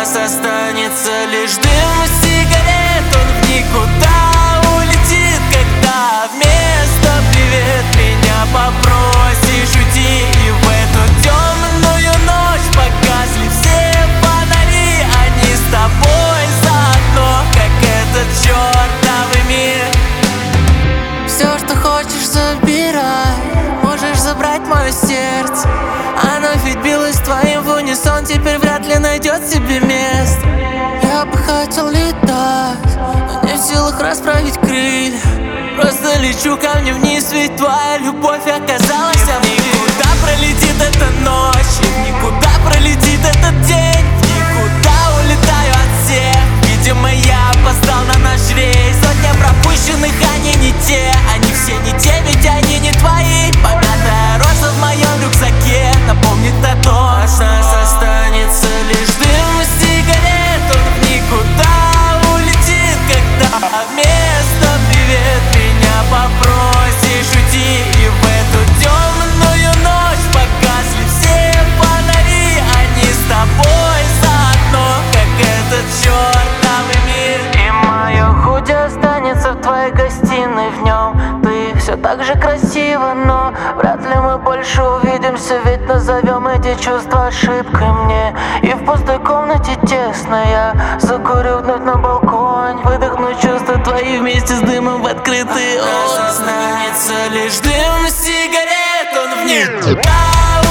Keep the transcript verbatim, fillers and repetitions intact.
нас останется лишь дым сигарет. Он в никуда улетит, когда вместо «привет» меня попросишь уйти. И в эту темную ночь погасли все фонари. Они с тобой заодно, как этот чертовый мир. Все, что хочешь, забирай. Можешь забрать мое сердце. Оно ведь билось твоим в унисон, теперь вряд ли найдет себе место. Я бы хотел летать, но не в силах расправить крылья. Просто лечу ко мне вниз, ведь твоя любовь оказалась в никуда пролетит эта ночь, и в никуда пролетит этот день. В никуда улетаю от всех. Видимо, я опоздал на наш рейс. Сотня пропущенных, они не те. Они все не те, ведь они не твои. Помятая роза в моем рюкзаке напомнит о том, от нас останется лишь дым сигарет. Он в никуда улетит, когда вместо «привет» меня попросишь уйти. И в эту темную ночь погасли все фонари. Они с тобой заодно, как этот чертовый мир. И мое худи останется в твоей гостиной. В нем ты все так же красиво, но вряд ли мы больше увидимся, ведь назовем эти чувства ошибкой мне. И в пустой комнате тесно я закурю вновь на балконе, выдохну чувства твои вместе с дымом в открытый окна. Останется лишь дым сигарет. Он в никуда